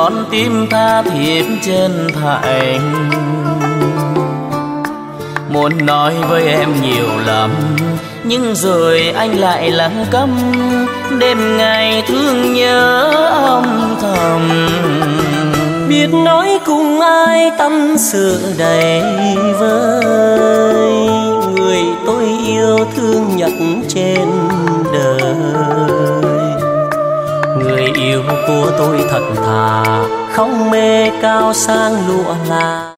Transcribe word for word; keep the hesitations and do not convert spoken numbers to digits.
con tim tha thiết chân thành. Muốn nói với em nhiều lắm, nhưng rồi anh lại lặng câm, đêm ngày thương nhớ âm thầm. Biết nói cùng ai tâm sự đầy vơi, người tôi yêu thương nhất trên đời. Người yêu của tôi thật thà, không mê cao sang lụa là